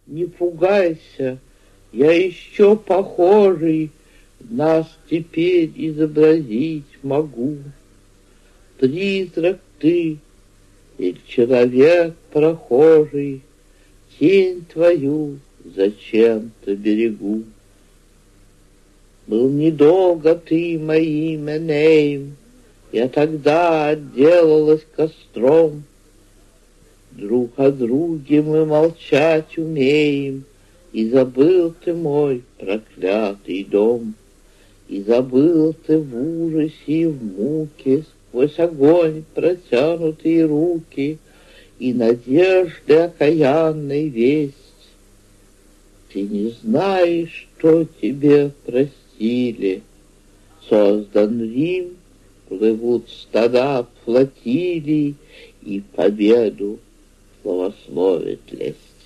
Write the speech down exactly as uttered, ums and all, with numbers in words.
Не пугайся, я еще похожий нас теперь изобразить могу. Призрак ты или человек прохожий, тень твою зачем-то берегу. Был недолго ты моим Энеем, я тогда отделалась костром. Друг о друге мы молчать умеем, и забыл ты мой проклятый дом. И забыл ты в ужасе и в муке сквозь огонь протянутые руки и надежды окаянной весть. Ты не знаешь, что тебе простили. Создан Рим, плывут стада флотилий, и победу славословит лесть.